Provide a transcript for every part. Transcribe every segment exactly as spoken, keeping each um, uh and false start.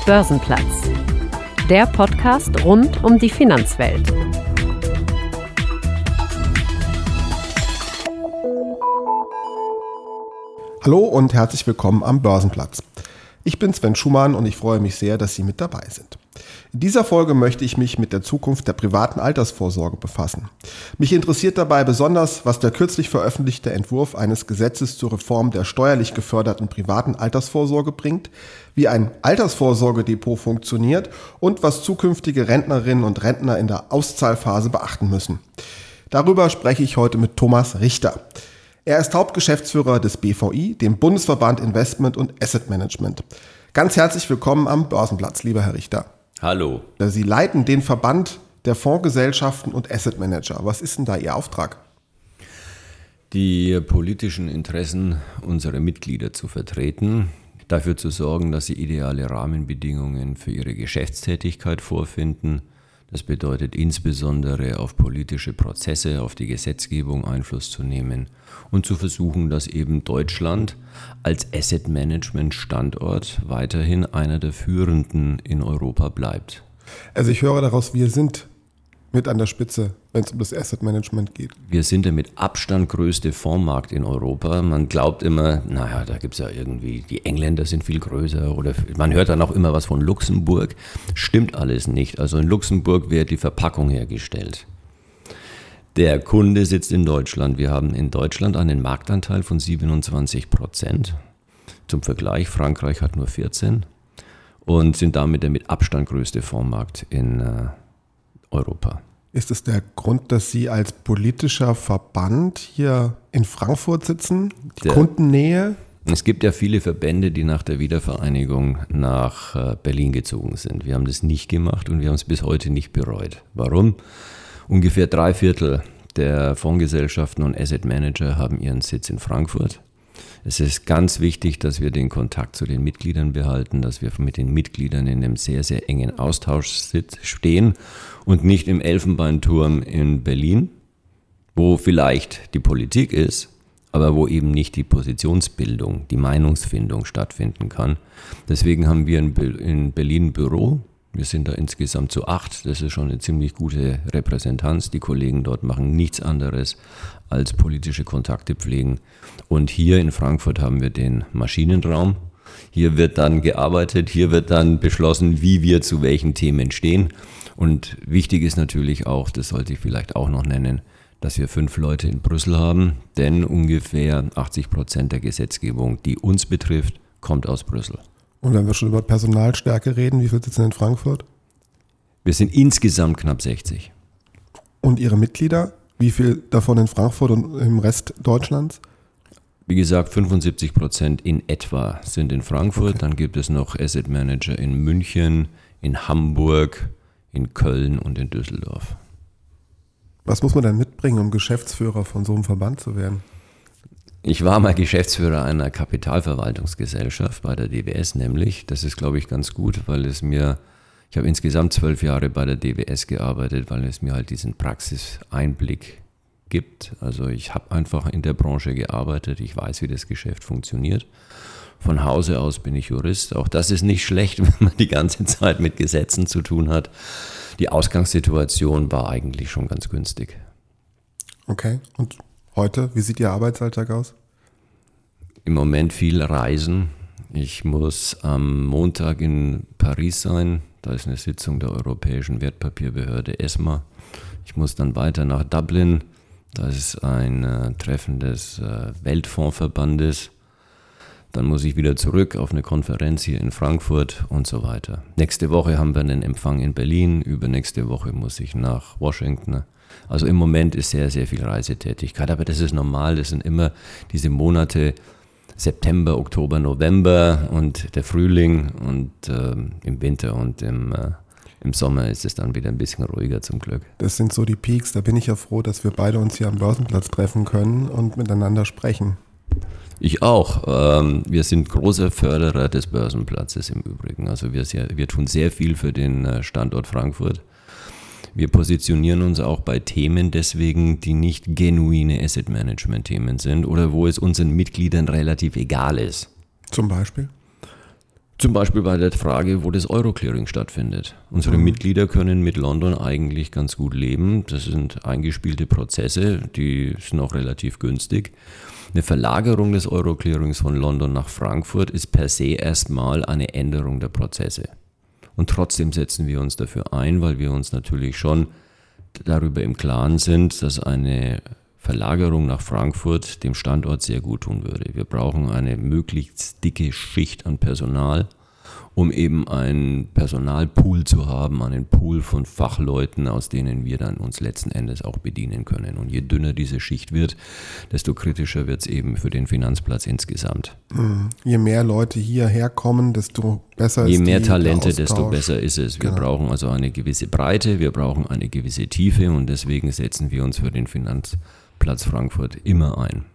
Börsenplatz, der Podcast rund um die Finanzwelt. Hallo und herzlich willkommen am Börsenplatz. Ich bin Sven Schumann und ich freue mich sehr, dass Sie mit dabei sind. In dieser Folge möchte ich mich mit der Zukunft der privaten Altersvorsorge befassen. Mich interessiert dabei besonders, was der kürzlich veröffentlichte Entwurf eines Gesetzes zur Reform der steuerlich geförderten privaten Altersvorsorge bringt, wie ein Altersvorsorgedepot funktioniert und was zukünftige Rentnerinnen und Rentner in der Auszahlphase beachten müssen. Darüber spreche ich heute mit Thomas Richter. Er ist Hauptgeschäftsführer des B V I, dem Bundesverband Investment und Asset Management. Ganz herzlich willkommen am Börsenplatz, lieber Herr Richter. Hallo. Sie leiten den Verband der Fondsgesellschaften und Asset Manager. Was ist denn da Ihr Auftrag? Die politischen Interessen unserer Mitglieder zu vertreten, dafür zu sorgen, dass sie ideale Rahmenbedingungen für ihre Geschäftstätigkeit vorfinden. Das bedeutet insbesondere auf politische Prozesse, auf die Gesetzgebung Einfluss zu nehmen und zu versuchen, dass eben Deutschland als Asset-Management-Standort weiterhin einer der führenden in Europa bleibt. Also ich höre daraus, wir sind mit an der Spitze, wenn es um das Asset-Management geht. Wir sind der mit Abstand größte Fondsmarkt in Europa. Man glaubt immer, naja, da gibt es ja irgendwie, die Engländer sind viel größer oder man hört dann auch immer was von Luxemburg. Stimmt alles nicht. Also in Luxemburg wird die Verpackung hergestellt. Der Kunde sitzt in Deutschland. Wir haben in Deutschland einen Marktanteil von siebenundzwanzig Prozent. Zum Vergleich, Frankreich hat nur vierzehn und sind damit der mit Abstand größte Fondsmarkt in äh, Europa. Ist es der Grund, dass Sie als politischer Verband hier in Frankfurt sitzen? Die der, Kundennähe? Es gibt ja viele Verbände, die nach der Wiedervereinigung nach äh, Berlin gezogen sind. Wir haben das nicht gemacht und wir haben es bis heute nicht bereut. Warum? Ungefähr drei Viertel der Fondsgesellschaften und Asset Manager haben ihren Sitz in Frankfurt. Es ist ganz wichtig, dass wir den Kontakt zu den Mitgliedern behalten, dass wir mit den Mitgliedern in einem sehr, sehr engen Austausch stehen und nicht im Elfenbeinturm in Berlin, wo vielleicht die Politik ist, aber wo eben nicht die Positionsbildung, die Meinungsfindung stattfinden kann. Deswegen haben wir in Berlin ein Büro. Wir sind da insgesamt zu acht. Das ist schon eine ziemlich gute Repräsentanz. Die Kollegen dort machen nichts anderes als politische Kontakte pflegen. Und hier in Frankfurt haben wir den Maschinenraum. Hier wird dann gearbeitet, hier wird dann beschlossen, wie wir zu welchen Themen stehen. Und wichtig ist natürlich auch, das sollte ich vielleicht auch noch nennen, dass wir fünf Leute in Brüssel haben. Denn ungefähr achtzig Prozent der Gesetzgebung, die uns betrifft, kommt aus Brüssel. Und wenn wir schon über Personalstärke reden, wie viel sitzen in Frankfurt? Wir sind insgesamt knapp sechzig. Und Ihre Mitglieder? Wie viel davon in Frankfurt und im Rest Deutschlands? Wie gesagt, fünfundsiebzig Prozent in etwa sind in Frankfurt. Okay. Dann gibt es noch Asset Manager in München, in Hamburg, in Köln und in Düsseldorf. Was muss man denn mitbringen, um Geschäftsführer von so einem Verband zu werden? Ich war mal Geschäftsführer einer Kapitalverwaltungsgesellschaft bei der D B S nämlich. Das ist, glaube ich, ganz gut, weil es mir, ich habe insgesamt zwölf Jahre bei der D B S gearbeitet, weil es mir halt diesen Praxiseinblick gibt. Also ich habe einfach in der Branche gearbeitet, ich weiß, wie das Geschäft funktioniert. Von Hause aus bin ich Jurist. Auch das ist nicht schlecht, wenn man die ganze Zeit mit Gesetzen zu tun hat. Die Ausgangssituation war eigentlich schon ganz günstig. Okay, und heute, wie sieht Ihr Arbeitsalltag aus? Im Moment viel Reisen. Ich muss am Montag in Paris sein. Da ist eine Sitzung der Europäischen Wertpapierbehörde ESMA. Ich muss dann weiter nach Dublin. Da ist ein äh, Treffen des äh, Weltfondsverbandes. Dann muss ich wieder zurück auf eine Konferenz hier in Frankfurt und so weiter. Nächste Woche haben wir einen Empfang in Berlin. Übernächste Woche muss ich nach Washington. Also im Moment ist sehr, sehr viel Reisetätigkeit, aber das ist normal, das sind immer diese Monate September, Oktober, November und der Frühling und äh, im Winter und im, äh, im Sommer ist es dann wieder ein bisschen ruhiger zum Glück. Das sind so die Peaks, da bin ich ja froh, dass wir beide uns hier am Börsenplatz treffen können und miteinander sprechen. Ich auch. Ähm, wir sind großer Förderer des Börsenplatzes im Übrigen, also wir, sehr, wir tun sehr viel für den Standort Frankfurt. Wir positionieren uns auch bei Themen deswegen, die nicht genuine Asset-Management-Themen sind oder wo es unseren Mitgliedern relativ egal ist. Zum Beispiel? Zum Beispiel bei der Frage, wo das Euro-Clearing stattfindet. Unsere mhm. Mitglieder können mit London eigentlich ganz gut leben. Das sind eingespielte Prozesse, die sind auch relativ günstig. Eine Verlagerung des Euro-Clearings von London nach Frankfurt ist per se erstmal eine Änderung der Prozesse. Und trotzdem setzen wir uns dafür ein, weil wir uns natürlich schon darüber im Klaren sind, dass eine Verlagerung nach Frankfurt dem Standort sehr gut tun würde. Wir brauchen eine möglichst dicke Schicht an Personal, um eben einen Personalpool zu haben, einen Pool von Fachleuten, aus denen wir dann uns letzten Endes auch bedienen können. Und je dünner diese Schicht wird, desto kritischer wird es eben für den Finanzplatz insgesamt. Je mehr Leute hierher kommen, desto besser je ist Je mehr die, Talente, desto besser ist es. Wir genau. brauchen also eine gewisse Breite, wir brauchen eine gewisse Tiefe und deswegen setzen wir uns für den Finanzplatz Frankfurt immer ein.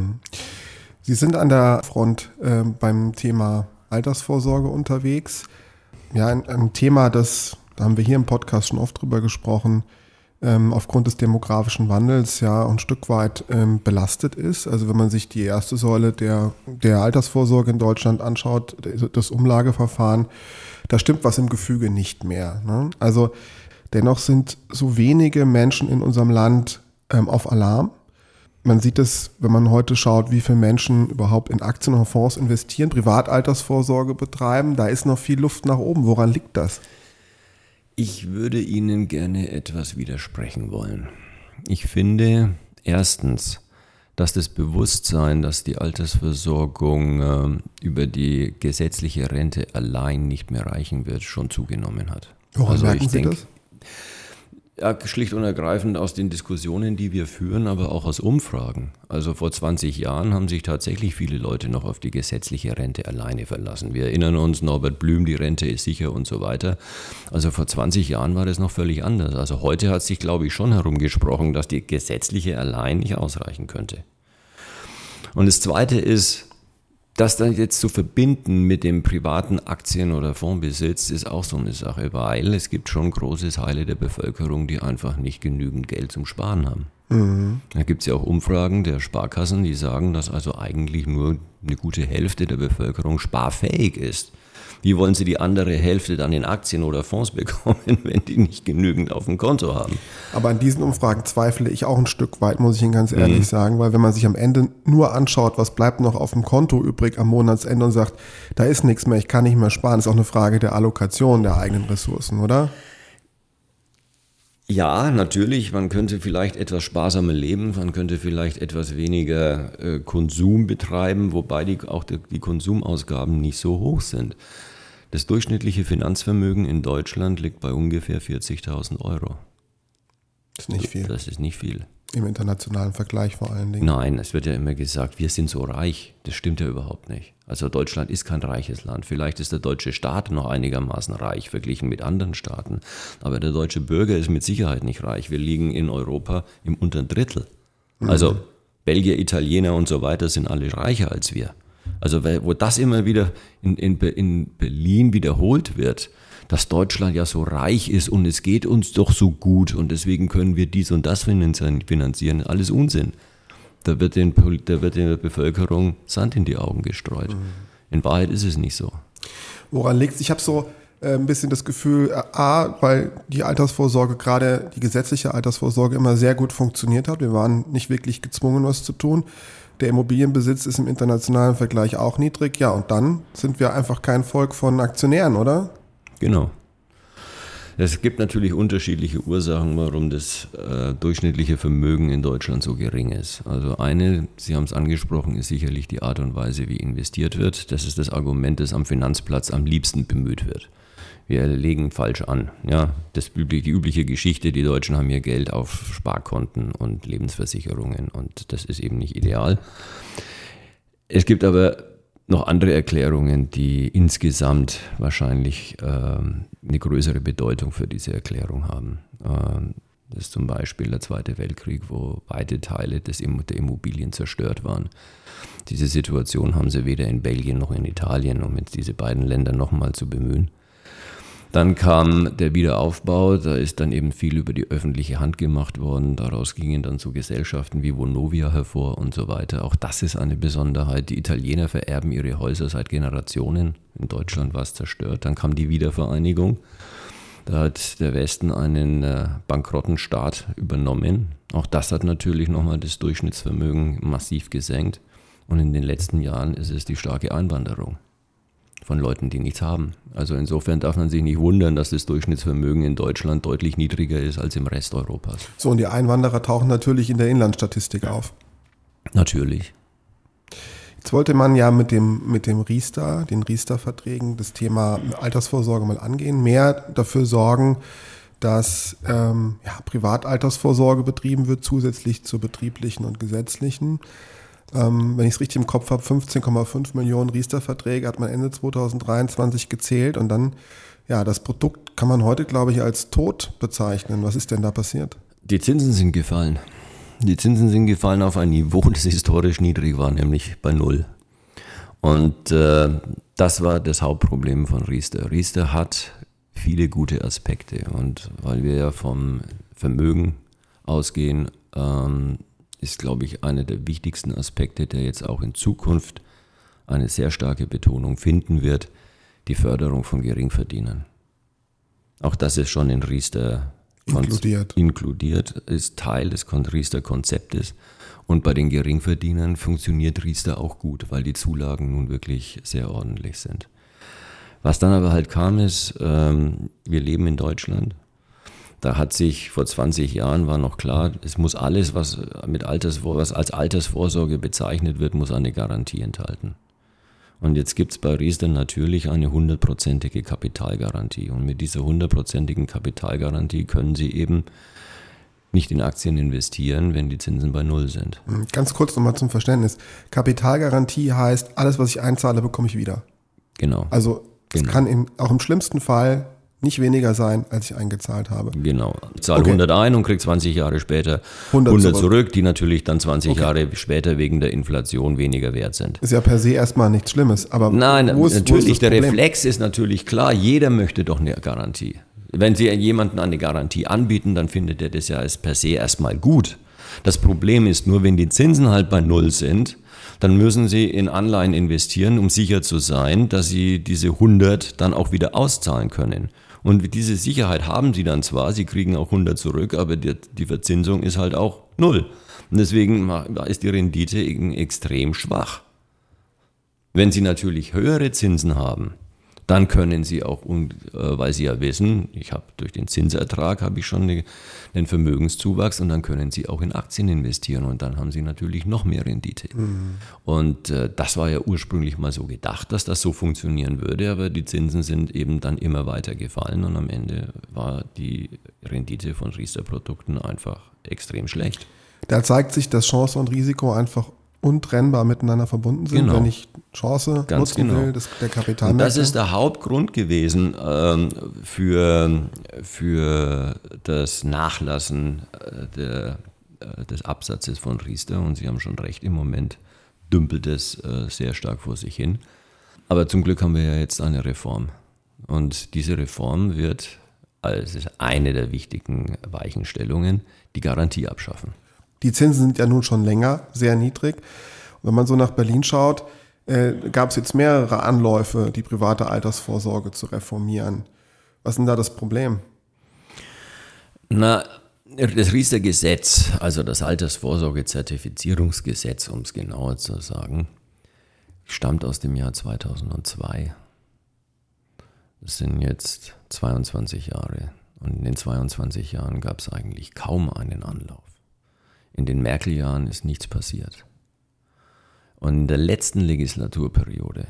Sie sind an der Front äh, beim Thema Altersvorsorge unterwegs. Ja, ein, ein Thema, das, da haben wir hier im Podcast schon oft drüber gesprochen, ähm, aufgrund des demografischen Wandels ja ein Stück weit ähm, belastet ist. Also wenn man sich die erste Säule der, der Altersvorsorge in Deutschland anschaut, das Umlageverfahren, da stimmt was im Gefüge nicht mehr. Ne? Also dennoch sind so wenige Menschen in unserem Land ähm, auf Alarm. Man sieht es, wenn man heute schaut, wie viele Menschen überhaupt in Aktien oder Fonds investieren, Privataltersvorsorge betreiben, da ist noch viel Luft nach oben. Woran liegt das? Ich würde Ihnen gerne etwas widersprechen wollen. Ich finde erstens, dass das Bewusstsein, dass die Altersversorgung äh, über die gesetzliche Rente allein nicht mehr reichen wird, schon zugenommen hat. Woran also merken ich Sie denk, das? Ja, schlicht und ergreifend aus den Diskussionen, die wir führen, aber auch aus Umfragen. Also vor zwanzig Jahren haben sich tatsächlich viele Leute noch auf die gesetzliche Rente alleine verlassen. Wir erinnern uns, Norbert Blüm, die Rente ist sicher und so weiter. Also vor zwanzig Jahren war das noch völlig anders. Also heute hat sich, glaube ich, schon herumgesprochen, dass die gesetzliche allein nicht ausreichen könnte. Und das Zweite ist, das dann jetzt zu verbinden mit dem privaten Aktien- oder Fondsbesitz ist auch so eine Sache, weil es gibt schon große Teile der Bevölkerung, die einfach nicht genügend Geld zum Sparen haben. Mhm. Da gibt es ja auch Umfragen der Sparkassen, die sagen, dass also eigentlich nur eine gute Hälfte der Bevölkerung sparfähig ist. Wie wollen sie die andere Hälfte dann in Aktien oder Fonds bekommen, wenn die nicht genügend auf dem Konto haben? Aber an diesen Umfragen zweifle ich auch ein Stück weit, muss ich Ihnen ganz ehrlich mhm. sagen, weil wenn man sich am Ende nur anschaut, was bleibt noch auf dem Konto übrig am Monatsende und sagt, da ist nichts mehr, ich kann nicht mehr sparen, ist auch eine Frage der Allokation der eigenen Ressourcen, oder? Ja, natürlich, man könnte vielleicht etwas sparsamer leben, man könnte vielleicht etwas weniger äh, Konsum betreiben, wobei die, auch die, die Konsumausgaben nicht so hoch sind. Das durchschnittliche Finanzvermögen in Deutschland liegt bei ungefähr vierzigtausend Euro. Das ist nicht viel. Das ist nicht viel. Im internationalen Vergleich vor allen Dingen. Nein, es wird ja immer gesagt, wir sind so reich. Das stimmt ja überhaupt nicht. Also Deutschland ist kein reiches Land. Vielleicht ist der deutsche Staat noch einigermaßen reich, verglichen mit anderen Staaten. Aber der deutsche Bürger ist mit Sicherheit nicht reich. Wir liegen in Europa im unteren Drittel. Mhm. Also Belgier, Italiener und so weiter sind alle reicher als wir. Also wo das immer wieder in, in, in Berlin wiederholt wird, dass Deutschland ja so reich ist und es geht uns doch so gut und deswegen können wir dies und das finanzieren, alles Unsinn. Da wird, den, da wird der Bevölkerung Sand in die Augen gestreut. Mhm. In Wahrheit ist es nicht so. Woran liegt es? Ich habe so äh, ein bisschen das Gefühl, äh, A, weil die Altersvorsorge, gerade die gesetzliche Altersvorsorge immer sehr gut funktioniert hat. Wir waren nicht wirklich gezwungen, was zu tun. Der Immobilienbesitz ist im internationalen Vergleich auch niedrig. Ja, und dann sind wir einfach kein Volk von Aktionären, oder? Genau. Es gibt natürlich unterschiedliche Ursachen, warum das äh, durchschnittliche Vermögen in Deutschland so gering ist. Also eine, Sie haben es angesprochen, ist sicherlich die Art und Weise, wie investiert wird. Das ist das Argument, das am Finanzplatz am liebsten bemüht wird. Wir legen falsch an. Ja, das, die übliche Geschichte, die Deutschen haben ihr Geld auf Sparkonten und Lebensversicherungen und das ist eben nicht ideal. Es gibt aber noch andere Erklärungen, die insgesamt wahrscheinlich äh, eine größere Bedeutung für diese Erklärung haben. Äh, das ist zum Beispiel der Zweite Weltkrieg, wo weite Teile des, der Immobilien zerstört waren. Diese Situation haben sie weder in Belgien noch in Italien, um jetzt diese beiden Länder nochmal zu bemühen. Dann kam der Wiederaufbau, da ist dann eben viel über die öffentliche Hand gemacht worden. Daraus gingen dann so Gesellschaften wie Vonovia hervor und so weiter. Auch das ist eine Besonderheit. Die Italiener vererben ihre Häuser seit Generationen. In Deutschland war es zerstört. Dann kam die Wiedervereinigung. Da hat der Westen einen äh, bankrotten Staat übernommen. Auch das hat natürlich nochmal das Durchschnittsvermögen massiv gesenkt. Und in den letzten Jahren ist es die starke Einwanderung von Leuten, die nichts haben. Also insofern darf man sich nicht wundern, dass das Durchschnittsvermögen in Deutschland deutlich niedriger ist als im Rest Europas. So, und die Einwanderer tauchen natürlich in der Inlandsstatistik auf. Natürlich. Jetzt wollte man ja mit dem, mit dem Riester, den Riester-Verträgen, das Thema Altersvorsorge mal angehen, mehr dafür sorgen, dass ähm, ja, Privataltersvorsorge betrieben wird, zusätzlich zur betrieblichen und gesetzlichen. Ähm, wenn ich es richtig im Kopf habe, fünfzehn Komma fünf Millionen Riester-Verträge hat man Ende zweitausenddreiundzwanzig gezählt und dann, ja, das Produkt kann man heute, glaube ich, als tot bezeichnen. Was ist denn da passiert? Die Zinsen sind gefallen. Die Zinsen sind gefallen auf ein Niveau, das historisch niedrig war, nämlich bei null. Und äh, das war das Hauptproblem von Riester. Riester hat viele gute Aspekte und weil wir ja vom Vermögen ausgehen, ähm, ist, glaube ich, einer der wichtigsten Aspekte, der jetzt auch in Zukunft eine sehr starke Betonung finden wird, die Förderung von Geringverdienern. Auch das ist schon in Riester inkludiert. inkludiert, ist Teil des Riester-Konzeptes und bei den Geringverdienern funktioniert Riester auch gut, weil die Zulagen nun wirklich sehr ordentlich sind. Was dann aber halt kam ist, ähm, wir leben in Deutschland. Da hat sich vor zwanzig Jahren war noch klar, es muss alles, was mit Altersvor- was als Altersvorsorge bezeichnet wird, muss eine Garantie enthalten. Und jetzt gibt es bei Riester natürlich eine hundertprozentige Kapitalgarantie. Und mit dieser hundertprozentigen Kapitalgarantie können Sie eben nicht in Aktien investieren, wenn die Zinsen bei Null sind. Ganz kurz nochmal zum Verständnis. Kapitalgarantie heißt, alles, was ich einzahle, bekomme ich wieder. Genau. Also es genau. kann im, auch im schlimmsten Fall nicht weniger sein, als ich eingezahlt habe. Genau. Ich zahle okay. hundert ein und kriege zwanzig Jahre später hundert, hundert zurück. zurück, die natürlich dann zwanzig okay. Jahre später wegen der Inflation weniger wert sind. Ist ja per se erstmal nichts Schlimmes. Aber Nein, wo ist, natürlich, wo ist der Problem? Reflex ist natürlich klar, jeder möchte doch eine Garantie. Wenn Sie jemandem eine Garantie anbieten, dann findet er das ja als per se erstmal gut. Das Problem ist nur, wenn die Zinsen halt bei Null sind, dann müssen Sie in Anleihen investieren, um sicher zu sein, dass Sie diese hundert dann auch wieder auszahlen können. Und diese Sicherheit haben Sie dann zwar, Sie kriegen auch hundert zurück, aber die, die Verzinsung ist halt auch null. Und deswegen ist die Rendite extrem schwach. Wenn Sie natürlich höhere Zinsen haben, dann können Sie auch, weil Sie ja wissen, ich habe durch den Zinsertrag habe ich schon einen Vermögenszuwachs und dann können Sie auch in Aktien investieren und dann haben Sie natürlich noch mehr Rendite. Mhm. Und äh, das war ja ursprünglich mal so gedacht, dass das so funktionieren würde, aber die Zinsen sind eben dann immer weiter gefallen und am Ende war die Rendite von Riester-Produkten einfach extrem schlecht. Da zeigt sich, dass Chance und Risiko einfach untrennbar miteinander verbunden sind, genau. wenn ich Chance Ganz nutzen genau. will, das, der Kapital. Und das ist der Hauptgrund gewesen ähm, für, für das Nachlassen äh, der, äh, des Absatzes von Riester. Und Sie haben schon recht, im Moment dümpelt es äh, sehr stark vor sich hin. Aber zum Glück haben wir ja jetzt eine Reform. Und diese Reform wird als eine der wichtigen Weichenstellungen die Garantie abschaffen. Die Zinsen sind ja nun schon länger sehr niedrig. Und wenn man so nach Berlin schaut, äh, gab es jetzt mehrere Anläufe, die private Altersvorsorge zu reformieren. Was ist denn da das Problem? Na, das Riester-Gesetz, also das Altersvorsorge-Zertifizierungsgesetz, um es genauer zu sagen, stammt aus dem Jahr zweitausendzwei. Das sind jetzt zweiundzwanzig Jahre. Und in den zweiundzwanzig Jahren gab es eigentlich kaum einen Anlauf. In den Merkel-Jahren ist nichts passiert. Und in der letzten Legislaturperiode,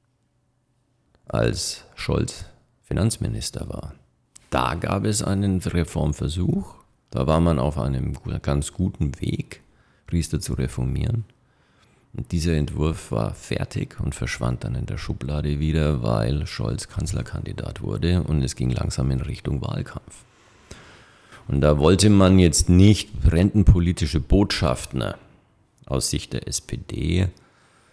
als Scholz Finanzminister war, da gab es einen Reformversuch. Da war man auf einem ganz guten Weg, Riester zu reformieren. Und dieser Entwurf war fertig und verschwand dann in der Schublade wieder, weil Scholz Kanzlerkandidat wurde und es ging langsam in Richtung Wahlkampf. Und da wollte man jetzt nicht rentenpolitische Botschaften aus Sicht der S P D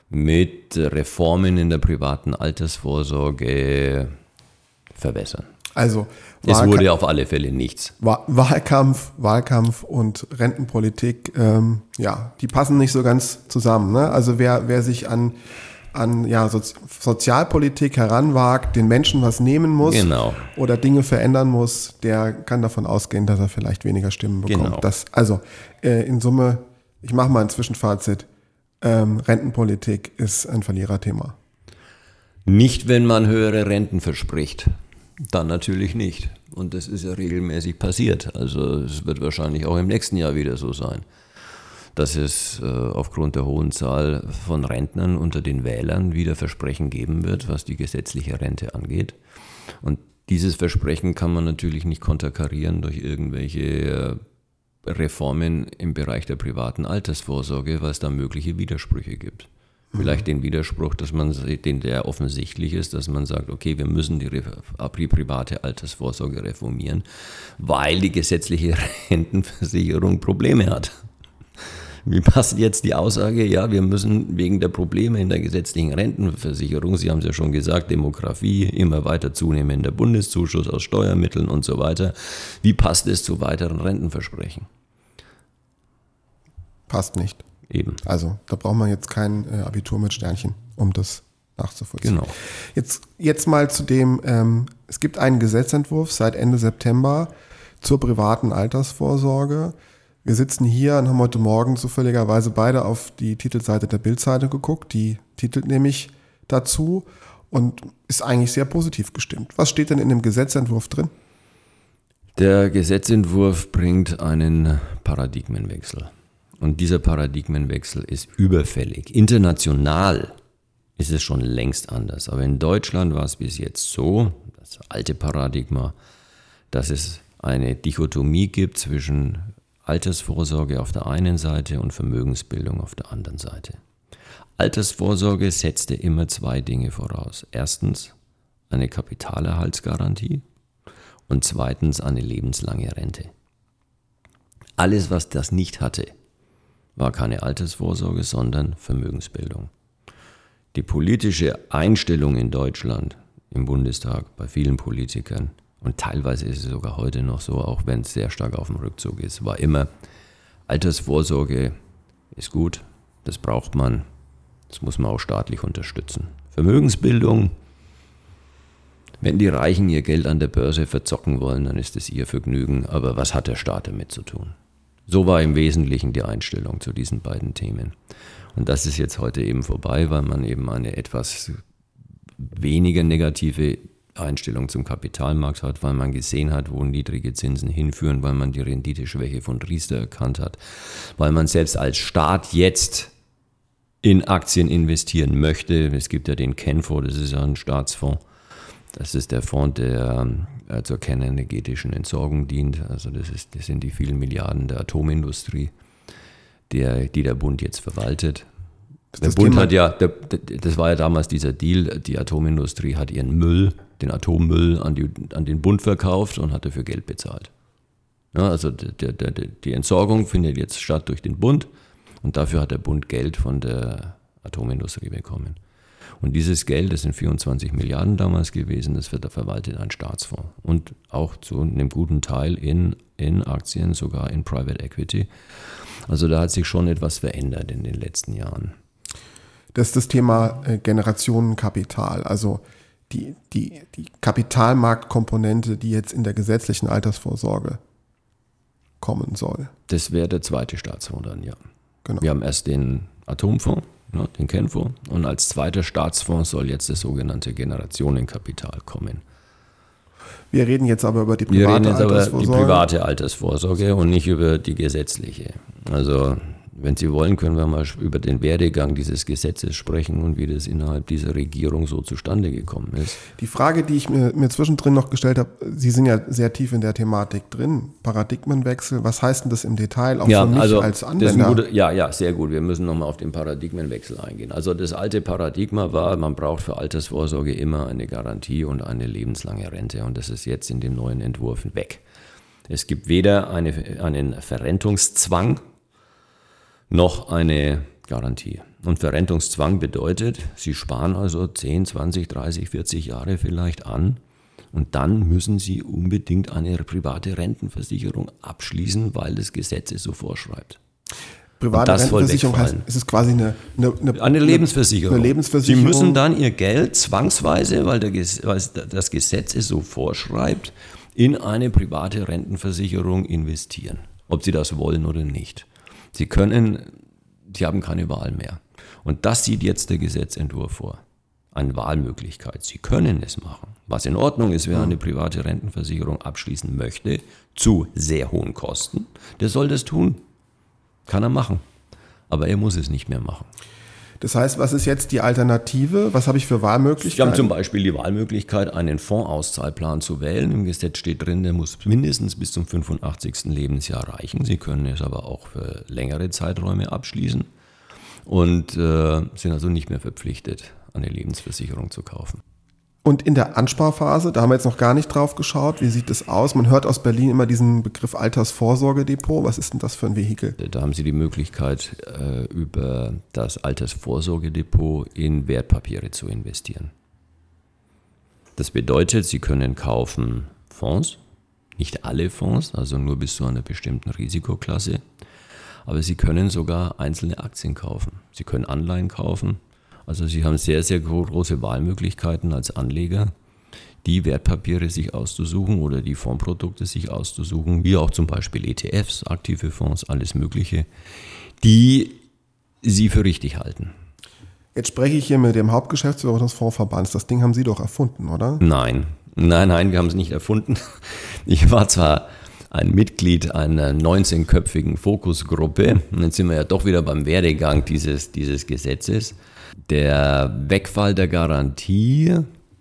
mit Reformen in der privaten Altersvorsorge verwässern. Also es Wahlka- wurde auf alle Fälle nichts. Wa- Wahlkampf, Wahlkampf und Rentenpolitik, ähm, ja, die passen nicht so ganz zusammen. Ne? Also wer, wer sich an, an ja, Sozi- Sozialpolitik heranwagt, den Menschen was nehmen muss Genau. oder Dinge verändern muss, der kann davon ausgehen, dass er vielleicht weniger Stimmen bekommt. Genau. Das, also äh, in Summe, ich mache mal ein Zwischenfazit, ähm, Rentenpolitik ist ein Verliererthema. Nicht, wenn man höhere Renten verspricht. Dann natürlich nicht. Und das ist ja regelmäßig passiert. Also es wird wahrscheinlich auch im nächsten Jahr wieder so sein, dass es äh, aufgrund der hohen Zahl von Rentnern unter den Wählern wieder Versprechen geben wird, was die gesetzliche Rente angeht. Und dieses Versprechen kann man natürlich nicht konterkarieren durch irgendwelche äh, Reformen im Bereich der privaten Altersvorsorge, weil es da mögliche Widersprüche gibt. Vielleicht den Widerspruch, dass man, den der offensichtlich ist, dass man sagt, okay, wir müssen die, die private Altersvorsorge reformieren, weil die gesetzliche Rentenversicherung Probleme hat. Wie passt jetzt die Aussage, ja, wir müssen wegen der Probleme in der gesetzlichen Rentenversicherung, Sie haben es ja schon gesagt, Demografie, immer weiter zunehmender Bundeszuschuss aus Steuermitteln und so weiter. Wie passt es zu weiteren Rentenversprechen? Passt nicht. Eben. Also da braucht man jetzt kein äh, Abitur mit Sternchen, um das nachzuvollziehen. Genau. Jetzt, jetzt mal zu dem, ähm, es gibt einen Gesetzentwurf seit Ende September zur privaten Altersvorsorge. Wir sitzen hier und haben heute Morgen zufälligerweise beide auf die Titelseite der Bild-Zeitung geguckt. Die titelt nämlich dazu und ist eigentlich sehr positiv gestimmt. Was steht denn in dem Gesetzentwurf drin? Der Gesetzentwurf bringt einen Paradigmenwechsel. Und dieser Paradigmenwechsel ist überfällig. International ist es schon längst anders. Aber in Deutschland war es bis jetzt so, das alte Paradigma, dass es eine Dichotomie gibt zwischen Altersvorsorge auf der einen Seite und Vermögensbildung auf der anderen Seite. Altersvorsorge setzte immer zwei Dinge voraus. Erstens eine Kapitalerhaltsgarantie und zweitens eine lebenslange Rente. Alles, was das nicht hatte, war keine Altersvorsorge, sondern Vermögensbildung. Die politische Einstellung in Deutschland, im Bundestag, bei vielen Politikern, und teilweise ist es sogar heute noch so, auch wenn es sehr stark auf dem Rückzug ist, war immer, Altersvorsorge ist gut, das braucht man, das muss man auch staatlich unterstützen. Vermögensbildung, wenn die Reichen ihr Geld an der Börse verzocken wollen, dann ist es ihr Vergnügen, aber was hat der Staat damit zu tun? So war im Wesentlichen die Einstellung zu diesen beiden Themen. Und das ist jetzt heute eben vorbei, weil man eben eine etwas weniger negative Einstellung zum Kapitalmarkt hat, weil man gesehen hat, wo niedrige Zinsen hinführen, weil man die Renditeschwäche von Riester erkannt hat, weil man selbst als Staat jetzt in Aktien investieren möchte. Es gibt ja den Kenfonds, das ist ja ein Staatsfonds. Das ist der Fonds, der äh, zur kernenergetischen Entsorgung dient. Also das, ist, das sind die vielen Milliarden der Atomindustrie, der, die der Bund jetzt verwaltet. Der das Bund Thema hat ja, der, das war ja damals dieser Deal, die Atomindustrie hat ihren Müll, den Atommüll an, die, an den Bund verkauft und hat dafür Geld bezahlt. Ja, also der, der, der, die Entsorgung findet jetzt statt durch den Bund und dafür hat der Bund Geld von der Atomindustrie bekommen. Und dieses Geld, das sind vierundzwanzig Milliarden damals gewesen, das wird da verwaltet ein Staatsfonds und auch zu einem guten Teil in, in Aktien, sogar in Private Equity. Also da hat sich schon etwas verändert in den letzten Jahren. Das ist das Thema äh, Generationenkapital, also die, die, die Kapitalmarktkomponente, die jetzt in der gesetzlichen Altersvorsorge kommen soll. Das wäre der zweite Staatsfonds dann, ja. Genau. Wir haben erst den Atomfonds, ja, den Kenfonds, und als zweiter Staatsfonds soll jetzt das sogenannte Generationenkapital kommen. Wir reden jetzt aber über die Wir private reden jetzt aber Altersvorsorge. die private Altersvorsorge und nicht über die gesetzliche. Also wenn Sie wollen, können wir mal über den Werdegang dieses Gesetzes sprechen und wie das innerhalb dieser Regierung so zustande gekommen ist. Die Frage, die ich mir, mir zwischendrin noch gestellt habe, Sie sind ja sehr tief in der Thematik drin, Paradigmenwechsel, was heißt denn das im Detail, auch ja, für mich also als das ist Anwender? ein guter, ja, ja, sehr gut. Wir müssen nochmal auf den Paradigmenwechsel eingehen. Also das alte Paradigma war, man braucht für Altersvorsorge immer eine Garantie und eine lebenslange Rente und das ist jetzt in dem neuen Entwurf weg. Es gibt weder eine, einen Verrentungszwang noch eine Garantie. Und Verrentungszwang bedeutet, Sie sparen also zehn, zwanzig, dreißig, vierzig Jahre vielleicht an Und dann müssen Sie unbedingt eine private Rentenversicherung abschließen, weil das Gesetz es so vorschreibt. Private Rentenversicherung heißt, ist es quasi eine, eine, eine, eine Lebensversicherung. Eine Lebensversicherung. Sie müssen dann Ihr Geld zwangsweise, weil, der, weil das Gesetz es so vorschreibt, in eine private Rentenversicherung investieren. Ob Sie das wollen oder nicht. Sie können, Sie haben keine Wahl mehr. Und das sieht jetzt der Gesetzentwurf vor. Eine Wahlmöglichkeit. Sie können es machen. Was in Ordnung ist, wer eine private Rentenversicherung abschließen möchte, zu sehr hohen Kosten, der soll das tun. Kann er machen. Aber er muss es nicht mehr machen. Das heißt, was ist jetzt die Alternative? Was habe ich für Wahlmöglichkeiten? Sie haben zum Beispiel die Wahlmöglichkeit, einen Fondsauszahlplan zu wählen. Im Gesetz steht drin, der muss mindestens bis zum fünfundachtzigsten Lebensjahr reichen. Sie können es aber auch für längere Zeiträume abschließen und äh, sind also nicht mehr verpflichtet, eine Lebensversicherung zu kaufen. Und in der Ansparphase, da haben wir jetzt noch gar nicht drauf geschaut, wie sieht das aus? Man hört aus Berlin immer diesen Begriff Altersvorsorgedepot. Was ist denn das für ein Vehikel? Da haben Sie die Möglichkeit, äh, über das Altersvorsorgedepot in Wertpapiere zu investieren. Das bedeutet, Sie können kaufen Fonds, nicht alle Fonds, also nur bis zu einer bestimmten Risikoklasse, aber Sie können sogar einzelne Aktien kaufen. Sie können Anleihen kaufen. Also Sie haben sehr, sehr große Wahlmöglichkeiten als Anleger, die Wertpapiere sich auszusuchen oder die Fondsprodukte sich auszusuchen, wie auch zum Beispiel E T Fs, aktive Fonds, alles Mögliche, die Sie für richtig halten. Jetzt spreche ich hier mit dem Hauptgeschäftsführer des Fondsverbands. Das Ding haben Sie doch erfunden, oder? Nein, nein, nein, wir haben es nicht erfunden. Ich war zwar ein Mitglied einer neunzehnköpfigen Fokusgruppe, und jetzt sind wir ja doch wieder beim Werdegang dieses, dieses Gesetzes. Der Wegfall der Garantie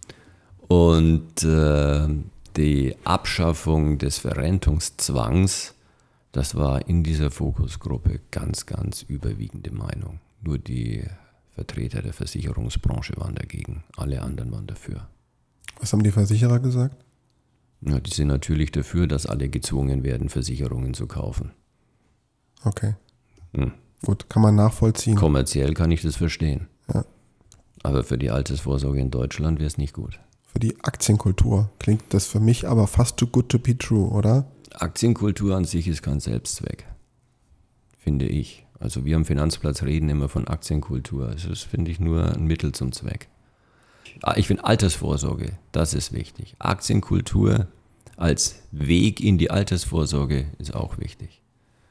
und äh, die Abschaffung des Verrentungszwangs, das war in dieser Fokusgruppe ganz, ganz überwiegende Meinung. Nur die Vertreter der Versicherungsbranche waren dagegen, alle anderen waren dafür. Was haben die Versicherer gesagt? Ja, die sind natürlich dafür, dass alle gezwungen werden, Versicherungen zu kaufen. Okay. Hm. Gut, kann man nachvollziehen. Kommerziell kann ich das verstehen. Ja. Aber für die Altersvorsorge in Deutschland wäre es nicht gut. Für die Aktienkultur klingt das für mich aber fast too good to be true, oder? Aktienkultur an sich ist kein Selbstzweck, finde ich. Also wir am Finanzplatz reden immer von Aktienkultur. Also das finde ich nur ein Mittel zum Zweck. Ich finde Altersvorsorge, das ist wichtig. Aktienkultur als Weg in die Altersvorsorge ist auch wichtig.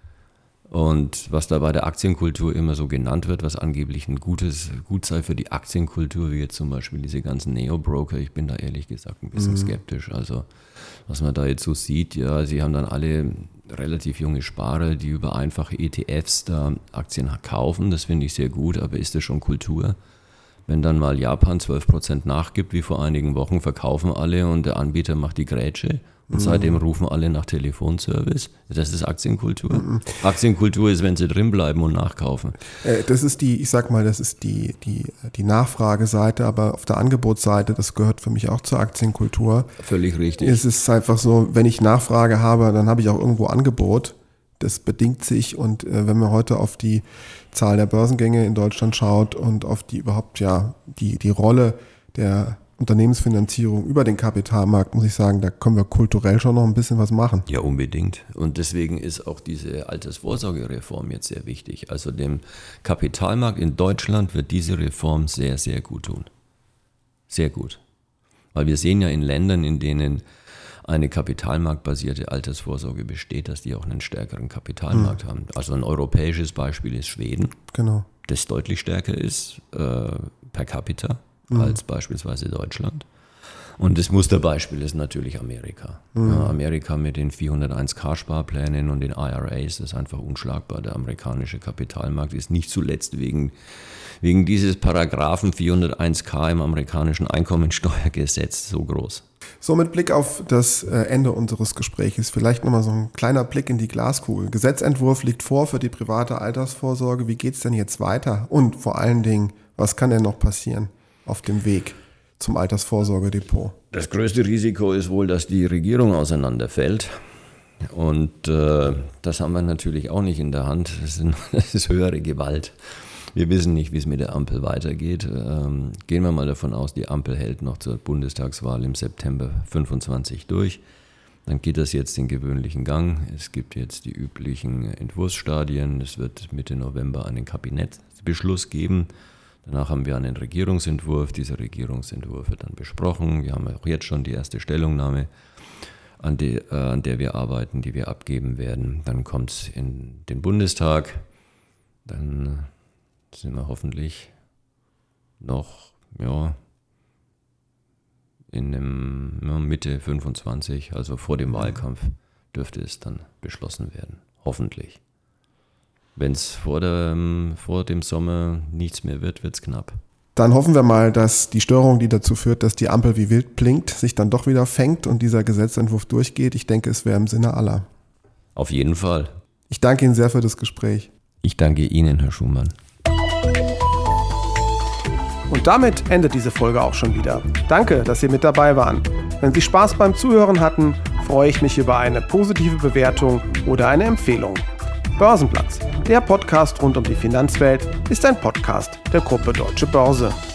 Und was da bei der Aktienkultur immer so genannt wird, was angeblich ein gutes, gut sei für die Aktienkultur, wie jetzt zum Beispiel diese ganzen Neo-Broker, ich bin da ehrlich gesagt ein bisschen mhm. skeptisch. Also was man da jetzt so sieht, ja, sie haben dann alle relativ junge Sparer, die über einfache E T Fs da Aktien kaufen, das finde ich sehr gut, aber ist das schon Kultur? Wenn dann mal Japan zwölf Prozent nachgibt, wie vor einigen Wochen, verkaufen alle und der Anbieter macht die Grätsche. Und mhm. seitdem rufen alle nach Telefonservice. Das ist Aktienkultur. Mhm. Aktienkultur ist, wenn sie drin bleiben und nachkaufen. Äh, das ist die, ich sag mal, das ist die, die, die Nachfrageseite, aber auf der Angebotsseite, das gehört für mich auch zur Aktienkultur. Völlig richtig. Es ist einfach so, wenn ich Nachfrage habe, dann habe ich auch irgendwo Angebot. Das bedingt sich und äh, wenn man heute auf die Zahl der Börsengänge in Deutschland schaut und auf die überhaupt ja die, die Rolle der Unternehmensfinanzierung über den Kapitalmarkt, muss ich sagen, da können wir kulturell schon noch ein bisschen was machen. Ja, unbedingt. Und deswegen ist auch diese Altersvorsorgereform jetzt sehr wichtig. Also dem Kapitalmarkt in Deutschland wird diese Reform sehr, sehr gut tun. Sehr gut. Weil wir sehen ja in Ländern, in denen eine kapitalmarktbasierte Altersvorsorge besteht, dass die auch einen stärkeren Kapitalmarkt mhm. haben. Also ein europäisches Beispiel ist Schweden, genau. das deutlich stärker ist äh, per capita mhm. als beispielsweise Deutschland. Und das Musterbeispiel ist natürlich Amerika. Mhm. Ja, Amerika mit den vierhunderteins K Sparplänen und den I R As ist einfach unschlagbar. Der amerikanische Kapitalmarkt ist nicht zuletzt wegen, wegen dieses Paragraphen vierhunderteins K im amerikanischen Einkommensteuergesetz so groß. So, mit Blick auf das Ende unseres Gesprächs, vielleicht nochmal so ein kleiner Blick in die Glaskugel. Gesetzentwurf liegt vor für die private Altersvorsorge. Wie geht es denn jetzt weiter? Und vor allen Dingen, was kann denn noch passieren auf dem Weg zum Altersvorsorgedepot? Das größte Risiko ist wohl, dass die Regierung auseinanderfällt. Und äh, das haben wir natürlich auch nicht in der Hand. Das ist, das ist höhere Gewalt. Wir wissen nicht, wie es mit der Ampel weitergeht. Ähm, gehen wir mal davon aus, die Ampel hält noch zur Bundestagswahl im September fünfundzwanzig durch. Dann geht das jetzt den gewöhnlichen Gang. Es gibt jetzt die üblichen Entwurfsstadien. Es wird Mitte November einen Kabinettsbeschluss geben. Danach haben wir einen Regierungsentwurf. Dieser Regierungsentwurf wird dann besprochen. Wir haben auch jetzt schon die erste Stellungnahme, an, die, äh, an der wir arbeiten, die wir abgeben werden. Dann kommt es in den Bundestag. Dann sind wir hoffentlich noch, ja, in dem, ja, Mitte fünfundzwanzig, also vor dem Wahlkampf, dürfte es dann beschlossen werden. Hoffentlich. Wenn es vor, vor dem Sommer nichts mehr wird, wird es knapp. Dann hoffen wir mal, dass die Störung, die dazu führt, dass die Ampel wie wild blinkt, sich dann doch wieder fängt und dieser Gesetzentwurf durchgeht. Ich denke, es wäre im Sinne aller. Auf jeden Fall. Ich danke Ihnen sehr für das Gespräch. Ich danke Ihnen, Herr Schumann. Und damit endet diese Folge auch schon wieder. Danke, dass Sie mit dabei waren. Wenn Sie Spaß beim Zuhören hatten, freue ich mich über eine positive Bewertung oder eine Empfehlung. Börsenplatz, der Podcast rund um die Finanzwelt, ist ein Podcast der Gruppe Deutsche Börse.